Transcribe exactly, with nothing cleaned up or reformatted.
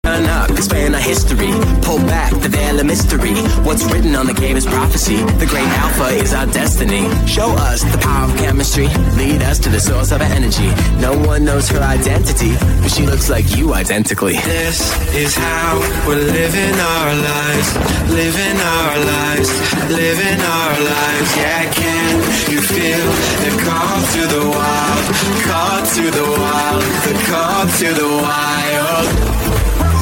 Turn up, expand our history. Pull back the veil of mystery. What's written on the game is prophecy. The great alpha is our destiny. Show us the power of chemistry. Lead us to the source of our energy. No one knows her identity, but she looks like you identically. This is how we're living our lives. Living our lives. Living our lives. Yeah, can you feel the call to the wild? Call to the wild. The call to the wild.